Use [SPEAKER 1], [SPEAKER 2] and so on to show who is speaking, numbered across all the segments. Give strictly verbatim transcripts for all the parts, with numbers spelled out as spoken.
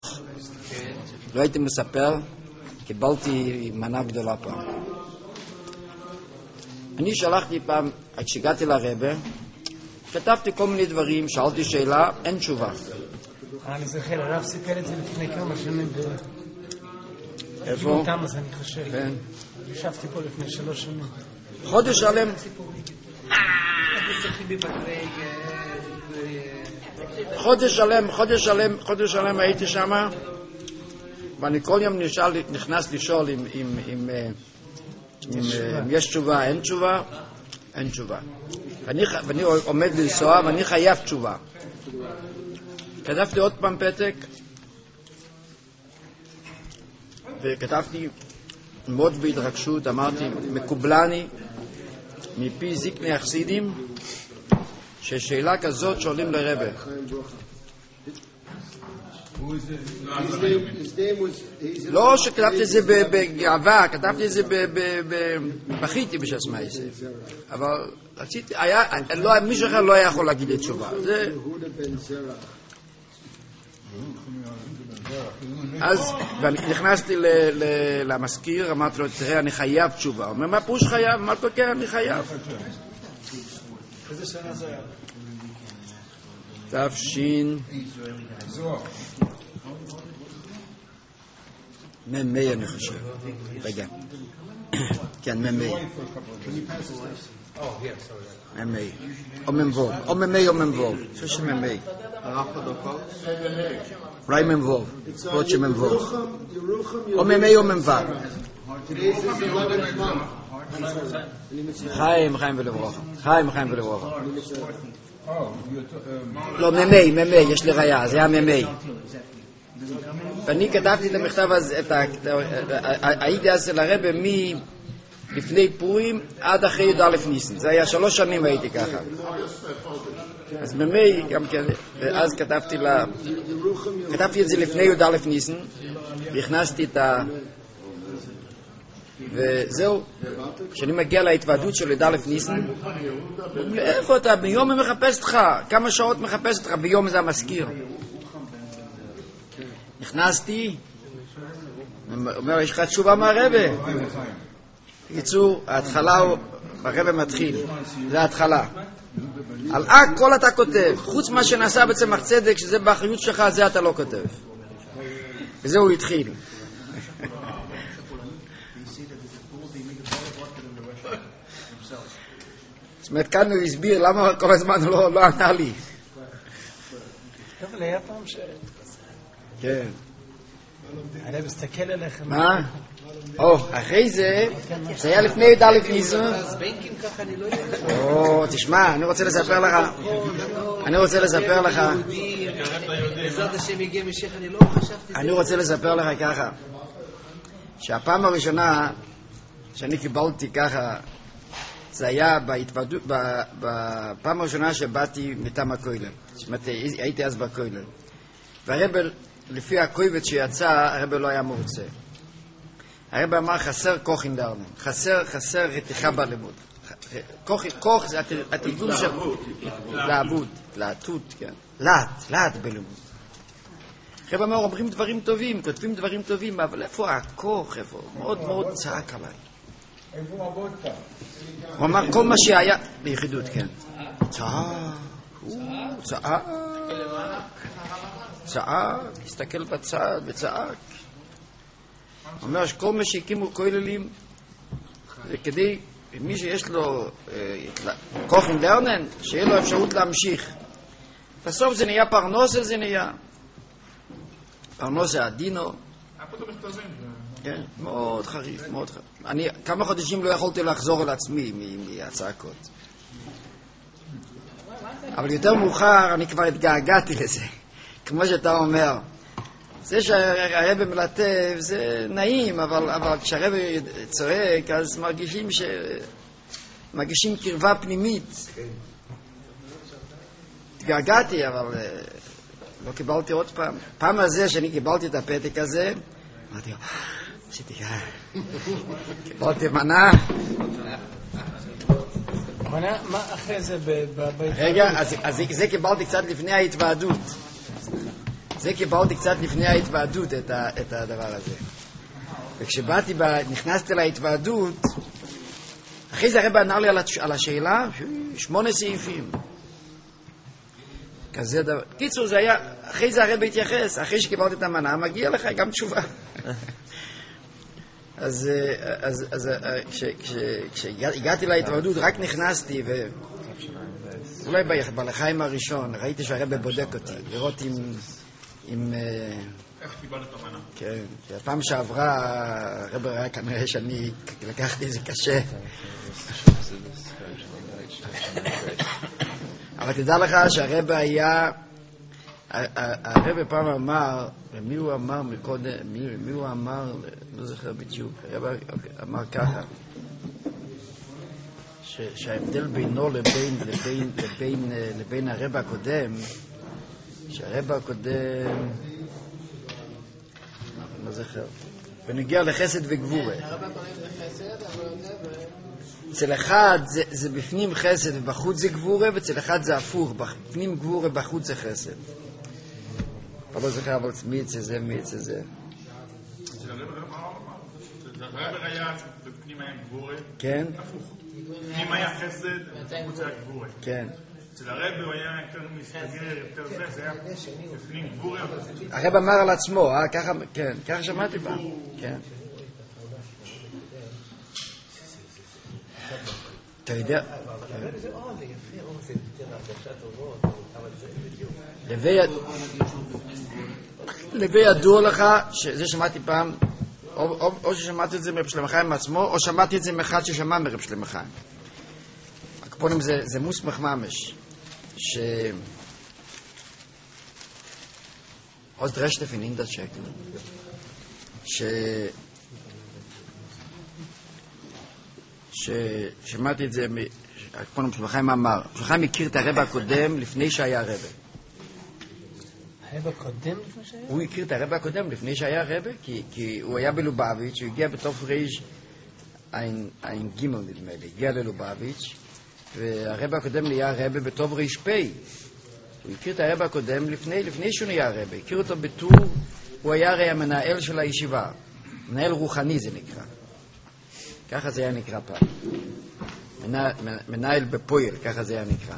[SPEAKER 1] לא הייתי מספר, קיבלתי מנה גדולה פעם. אני שלחתי פעם, עד שהגעתי לרבא, כתבתי כל מיני דברים, שאלתי שאלה, אין תשובה.
[SPEAKER 2] אני זוכר, הרב סיפר את זה לפני כמה שנים
[SPEAKER 1] איפה?
[SPEAKER 2] אותם, אז אני חושב.
[SPEAKER 1] כן.
[SPEAKER 2] ישבתי פה לפני שלוש שנים.
[SPEAKER 1] חודש שלם. חודש שלם, חודש שלם, חודש שלם הייתי שמה, ואני כל יום נשאל, נכנס לשאול אם, אם, אם, אם, אם יש תשובה, אין תשובה, אין תשובה. ואני, ואני עומד לנסוע ואני חייב תשובה. כתבתי עוד פעם פתק, וכתבתי מאוד בהתרגשות, אמרתי, מקובלני מפי זקני החסידים, ששאלה כזאת שואלים לרבא. לא שכתבתי את זה בגאווה, כתבתי את זה בכיתי בשעצמי זה, אבל רציתי, מישהו אחר לא היה יכול להגיד לי תשובה. אז נכנסתי למזכיר, אמרתי לו, תראה, אני חייב תשובה. הוא אומר, מה פירוש חייב? אמרתי לו, כן, אני חייב.
[SPEAKER 2] איזה שנה זה
[SPEAKER 1] היה? תפשין ממי, אני חושב. רגע. כן, ממי. ממי. או ממבוב. או ממי או ממבוב. אני חושב שממי. אולי ממבוב. עוד שממבוב. או ממי או ממבב. חיים, חיים ולברוכה. חיים, חיים ולברוכה. לא, ממי, ממי, יש לי ראיה, זה היה ממי. ואני כתבתי את המכתב הזה, הייתי אז לרבא מלפני פורים עד אחרי י"א ניסן. זה היה שלוש שנים הייתי ככה. אז ממי גם כן, ואז כתבתי לה, כתבתי את זה לפני י"א ניסן, והכנסתי את ה... וזהו, כשאני מגיע להתוועדות של י"א ניסן, איפה אתה? ביום אני מחפש אותך, כמה שעות מחפש אותך, ביום זה המזכיר. נכנסתי, אומר, יש לך תשובה מהרבא? בקיצור, ההתחלה, הרבא מתחיל, זה ההתחלה. על הכל אתה כותב, חוץ מה שנעשה בצמח צדק, שזה באחריות שלך, זה אתה לא כותב. וזהו התחיל. זאת אומרת, כאן הוא הסביר למה כל הזמן הוא לא ענה לי.
[SPEAKER 2] טוב, היה פעם ש...
[SPEAKER 1] כן.
[SPEAKER 2] אני מסתכל עליך.
[SPEAKER 1] מה? או, אחרי זה, זה היה לפני י"א ניסן.
[SPEAKER 2] אז בנקים ככה אני לא יודע.
[SPEAKER 1] או, תשמע, אני רוצה לספר לך. אני רוצה לספר לך.
[SPEAKER 2] בעזרת השם יגיע משיח, אני לא חשבתי.
[SPEAKER 1] אני רוצה לספר לך ככה. שהפעם הראשונה שאני קיבלתי ככה, זה היה בהתוועדות, בפעם הראשונה שבאתי מטעם הכולל. זאת אומרת, הייתי אז בכולל. והרבא, לפי הכויבת שיצא, הרבא לא היה מרוצה. הרבא אמר, חסר כוח אינדרנם. חסר, חסר רתיחה בלימוד. כוח, כוח זה התרגום של... לעבוד, לעתות, כן. לעט, לעט בלימוד. הרבא אמר, אומרים דברים טובים, כותבים דברים טובים, אבל איפה הכוח, איפה? מאוד מאוד צעק עליי.
[SPEAKER 3] איפה עבוד כאן?
[SPEAKER 1] הוא אמר, כל מה שהיה... ביחידות, כן. צעק, צעק, צעק, הסתכל בצד וצעק. הוא אומר שכל מה שהקימו כוללים, וכדי, מי שיש לו כוח אינדרנן, שיהיה לו אפשרות להמשיך. בסוף זה נהיה פרנוסה, זה נהיה. פרנוסה עדינו. כן, מאוד חריף, מאוד חריף. אני כמה חודשים לא יכולתי לחזור על עצמי מהצעקות. אבל יותר מאוחר אני כבר התגעגעתי לזה. כמו שאתה אומר, זה שהרבא מלטף זה נעים, אבל, אבל כשהרבא צועק אז מרגישים ש... מרגישים קרבה פנימית. התגעגעתי, אבל לא קיבלתי עוד פעם. פעם הזה שאני קיבלתי את הפתק הזה, אמרתי, עשיתי ככה. קיבלתי מנה.
[SPEAKER 2] מה אחרי זה בבית?
[SPEAKER 1] רגע, אז זה קיבלתי קצת לפני ההתוועדות. זה קיבלתי קצת לפני ההתוועדות את, ה, את הדבר הזה. וכשבאתי, ב, נכנסתי להתוועדות, אחרי זה הרב ענה לי על, על השאלה, שמונה סעיפים. כזה דבר. קיצור, זה היה, אחרי זה הרב התייחס, אחרי שקיבלתי את המנה, מגיע לך גם תשובה. אז, אז, אז כשהגעתי להתוועדות, רק נכנסתי, ואולי בלחיים הראשון, ראיתי שהרב בודק אותי, לראות אם... אם
[SPEAKER 4] איך קיבלת את המנה?
[SPEAKER 1] כן, הפעם שעברה, הרב ראה כנראה שאני לקחתי את זה קשה. אבל תדע לך שהרב היה, הרב פעם אמר, ומי הוא אמר מקודם, מי, מי הוא אמר, לא זוכר בדיוק, הרב אמר ככה, ש, שההבדל בינו לבין, לבין, לבין, לבין הרב הקודם, שהרב הקודם, לא זוכר, ונגיע לחסד וגבורה. אצל אחד זה, זה בפנים חסד ובחוץ זה גבורה, ואצל אחד זה הפוך, בפנים גבורה ובחוץ זה חסד. אבל לא זוכר, אבל מי אצל זה, מי אצל זה.
[SPEAKER 4] אצל הרב היה בפנים היה גבורה,
[SPEAKER 1] כן?
[SPEAKER 4] הפוך. בפנים היה חסד ובחוץ היה גבורה.
[SPEAKER 1] כן.
[SPEAKER 4] אצל הרב הוא היה יותר מסתגר, יותר זה, זה היה בפנים גבורה.
[SPEAKER 1] הרב אמר על עצמו, אה? ככה, כן, ככה שמעתי פעם. כן. אתה יודע... לבי ידוע לך, שזה שמעתי פעם, או ששמעתי את זה מרב שלמה חיים מעצמו, או שמעתי את זה מאחד ששמע מרב שלמה חיים. הקפונים זה מוסמך ממש, ש... עוד רשת in das שקל, ש... ששמעתי את זה, הקפונים שלמה חיים אמר, שלמה חיים הכיר את הרב הקודם לפני שהיה הרב.
[SPEAKER 2] הרב הקודם לפני שהיה?
[SPEAKER 1] הוא הכיר את הרב הקודם לפני שהיה הרב, כי, כי הוא היה בלובביץ', הוא הגיע בתוף ריש ein גימל נדמה לי, הגיע ללובביץ', והרב הקודם נהיה הרב בתוף ריש פי. הוא הכיר את הרב הקודם לפני, לפני שהוא נהיה הרב, הכיר אותו בטור, הוא היה הרי המנהל של הישיבה, מנהל רוחני זה נקרא. ככה זה היה נקרא פעם. מנהל, מנהל בפויל, ככה זה היה נקרא.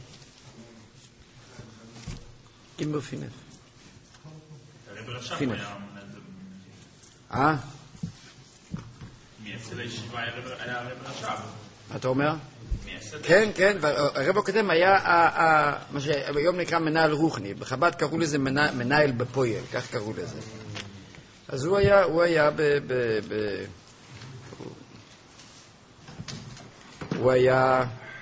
[SPEAKER 1] גימל פינף.
[SPEAKER 4] הרב רשב היה מנהל...
[SPEAKER 1] אה?
[SPEAKER 4] מייסד הישיבה היה הרב רשב.
[SPEAKER 1] מה אתה אומר? כן, כן, והרב הקודם היה מה שהיום נקרא מנהל רוחני, בחב"ד קראו לזה מנהל בפויל, כך קראו לזה. אז הוא היה, הוא היה ב... הוא היה...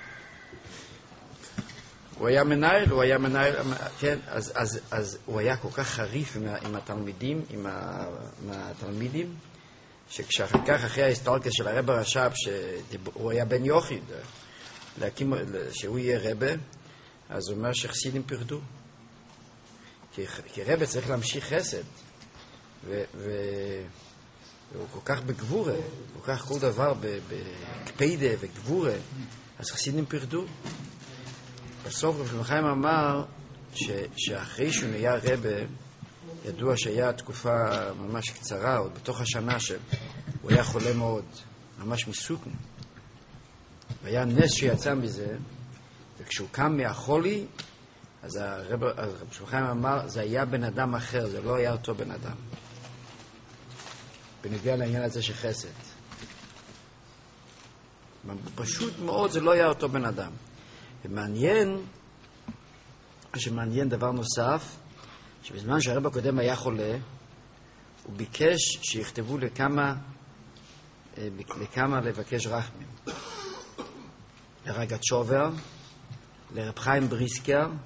[SPEAKER 1] הוא היה מנהל, הוא היה מנהל, כן, אז, אז, אז הוא היה כל כך חריף עם, עם התלמידים, עם, ה, עם התלמידים, שכשאחר כך, אחרי ההיסטוריה של הרב הרש"ב, שהוא היה בן יוחיד, להקים, שהוא יהיה רבה, אז הוא אומר שחסידים פרדו. כי, כי רבה צריך להמשיך חסד, ו, ו, והוא כל כך בגבורה, כל כך כל דבר בקפידה וגבורה, אז חסידים פרדו. בסוף רב שלמה חיים אמר ש, שאחרי שהוא נהיה רבה, ידוע שהיה תקופה ממש קצרה, עוד בתוך השנה שהוא היה חולה מאוד, ממש מסוכן. והיה נס שיצא מזה, וכשהוא קם מהחולי, אז הרב, אז רב שלמה חיים אמר, זה היה בן אדם אחר, זה לא היה אותו בן אדם. בנוגע לעניין הזה של חסד. פשוט מאוד זה לא היה אותו בן אדם. ומעניין, שמעניין דבר נוסף, שבזמן שהרב הקודם היה חולה, הוא ביקש שיכתבו לכמה, לכמה לבקש רחמים. לרגת שובר, לרב חיים בריסקר. רב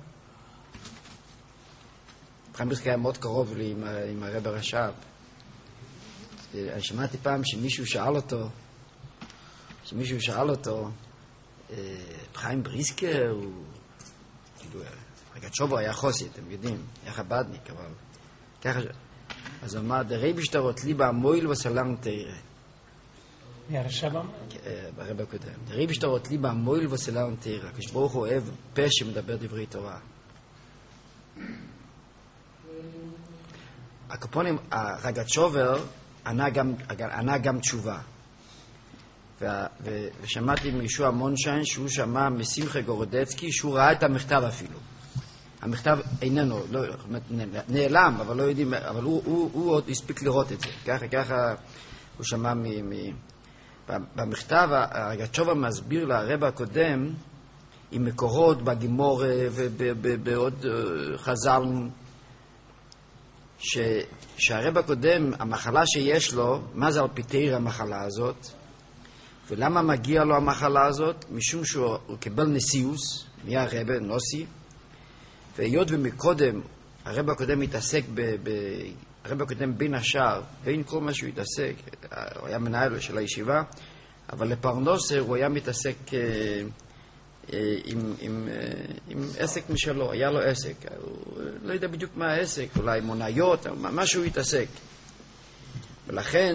[SPEAKER 1] חיים בריסקר היה מאוד קרוב לי עם, עם הרב הרש"ב. אני שמעתי פעם שמישהו שאל אותו, שמישהו שאל אותו, חיים בריסקר הוא, כאילו, רגע שובר היה חוסי, אתם יודעים, היה חבדניק, אבל ככה, אז הוא אמר, דרי בשטרות ליבה המויל וסלם תראה.
[SPEAKER 2] מי הרש"ב אמר?
[SPEAKER 1] ברב הקודם. דרי בשטרות ליבה המויל וסלם תראה. כשברוך הוא אוהב פה שמדבר דברי תורה. הקופונים, הרגצ'ובר ענה גם, ענה גם תשובה. ו- ו- ושמעתי מישוע מונשיין שהוא שמע משמחה גורודצקי שהוא ראה את המכתב אפילו. המכתב איננו, לא, נעלם, אבל לא יודעים, אבל הוא, הוא, הוא עוד הספיק לראות את זה. ככה, ככה הוא שמע מ... מ- במכתב הרגצ'ובר מסביר לרב הקודם עם מקורות בגימור ובעוד חז"ל ש, שהרב הקודם, המחלה שיש לו, מה זה על פיתר המחלה הזאת? ולמה מגיע לו המחלה הזאת? משום שהוא קיבל נשיאוס, נהיה הרב, נוסי, והיות ומקודם, הרב הקודם מתעסק, ב, ב, הרב הקודם בין השאר, בין כל מה שהוא התעסק, הוא היה מנהל של הישיבה, אבל לפרנסה הוא היה מתעסק אה, אה, עם, עם, אה, עם עסק משלו, היה לו עסק, הוא לא יודע בדיוק מה העסק, אולי מוניות, מה שהוא התעסק. ולכן,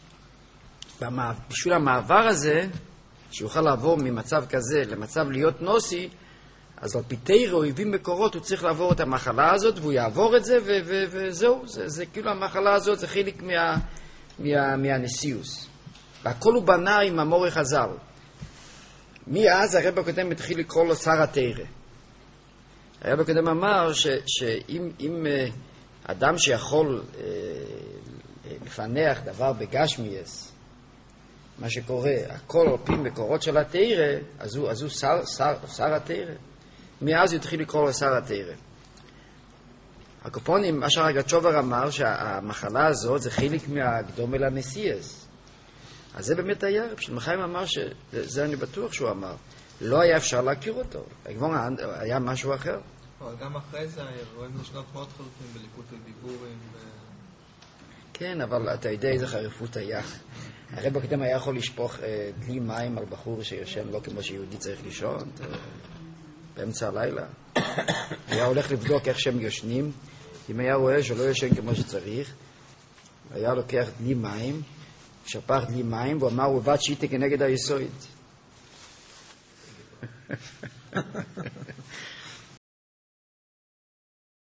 [SPEAKER 1] בשביל המעבר הזה, שיוכל לעבור ממצב כזה למצב להיות נוסי, אז על פי תירו, הביא מקורות, הוא צריך לעבור את המחלה הזאת, והוא יעבור את זה, ו- ו- וזהו, זה, זה כאילו המחלה הזאת, זה חלק מה, מה, מהנשיאוס. והכל הוא בנה עם המורי חז"ל. מאז הרב הקודם התחיל לקרוא לו שר התירה. הרב הקודם אמר ש- שאם אם, אדם שיכול אה, לפענח דבר בגשמיאס, מה שקורה, הכל על פי מקורות של התירה, אז הוא, אז הוא שר, שר, שר התירה. מאז הוא התחיל לקרוא לו שר התירה. הקופונים, מה שהרגצ'ובר אמר, שהמחלה הזאת זה חלק מהקדום אל הנשיאס. אז זה באמת היה, פשוט חיים אמר שזה אני בטוח שהוא אמר. לא היה אפשר להכיר אותו. היה משהו אחר.
[SPEAKER 2] גם אחרי זה רואים לשנות מאוד חלופים בליקוט ודיבורים.
[SPEAKER 1] כן, אבל אתה יודע איזה חריפות היה. הרב הקודם היה יכול לשפוך דלי מים על בחור שישן לא כמו שיהודי צריך לישון באמצע הלילה. היה הולך לבדוק איך שהם יושנים. אם היה רואה שלא ישן כמו שצריך, היה לוקח דלי מים, שפך דלי מים, והוא אמר, הוא עבד שיטה כנגד היסוד.